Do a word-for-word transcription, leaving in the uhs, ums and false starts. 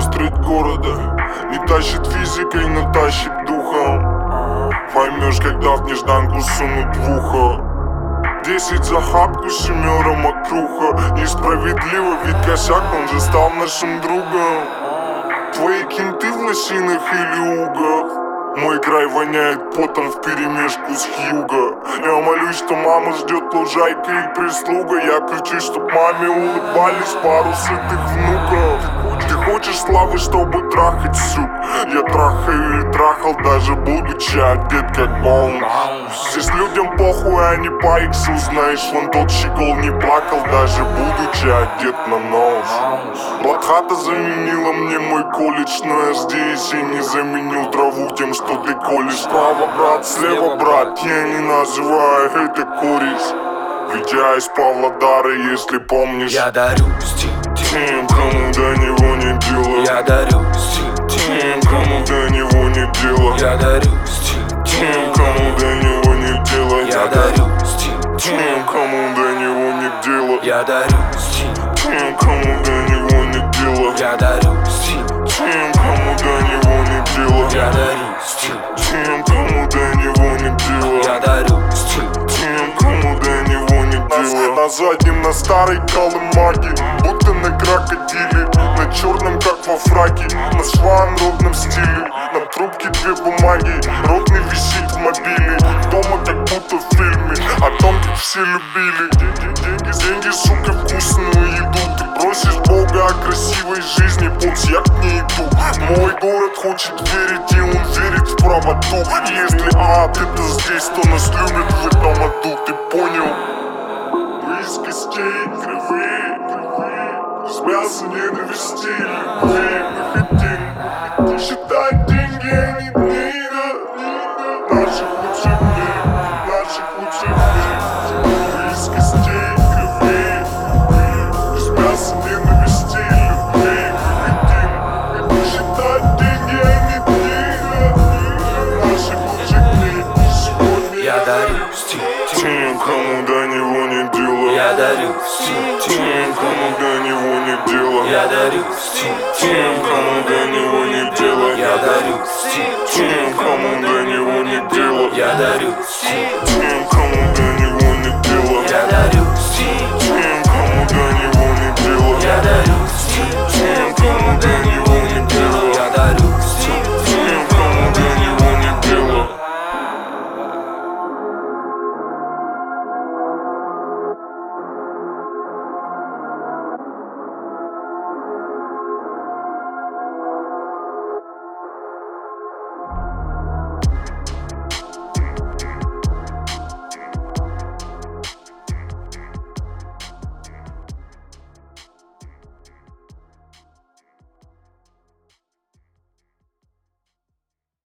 нас треть города. Не тащит физикой, но тащит духом. Поймешь, когда в нежданку сунут в ухо. Десять за хапку, семеро мокруха. Несправедливо, ведь косяк, он же стал нашим другом. Твои кенты в лосинах или угах. Мой край воняет потом вперемешку с Хьюго. Я молюсь, что мама ждет лужайка и прислуга. Я кричу, чтоб маме улыбались пару сытых внуков. Ты хочешь славы, чтобы трахать, сук? Я трахаю и трахал, даже будучи одет как Боунс. Здесь людям похуй, а не по иксу. Знаешь, вон тот щегол не плакал, даже будучи одет на нос. Блатхата заменила мне мой колледж, но я здесь и не заменил траву тем, что ты колешь. Справа брат, слева брат, я не называю это кореш. Ведь я из Павлодара, если помнишь. Я дарю стиль тем, кому до него не дело. Я дарю стиль тем, кому до него не дело. Я дарю стиль тем, кому до него не дело. Я дарю стиль тем, кому до него не дело. Я дарю стиль тем, кому до него не дело. Я дарю стиль тем, кому до него не дело. Я дарю стиль тем, кому до него не дело. Я дарю стиль тем, кому до него не дело. На заднем, на старой колымаге, будто на крокодиле, на черном, как во фраке, на шванродном стиле. На трубке две бумаги, ротный висит в мобиле. Дома как будто в фильме о том, как все любили. Деньги, деньги, сука, вкусную еду. Ты просишь Бога о красивой жизни, пусть я к ней иду. Мой город хочет верить, и он верит в правоту. Если ад это здесь, то нас любят в этом аду. Ты понял? Мы из костей кривые, с мяса ненависти любви. Мы хотим считать деньги, а не дни. Наших лучших дней, наших лучших дней. Мы из костей кривые, с мяса ненависти любви. Мы хотим считать деньги, а не дни. Наших лучших дней сегодня. Я дарю стиль тем, кому до него не дело. Я дарю стиль тем, кому до него не дело. Я дарю стиль тем, кому до него не дело. Я дарю стиль тем, кому до него не дело. Я дарю стиль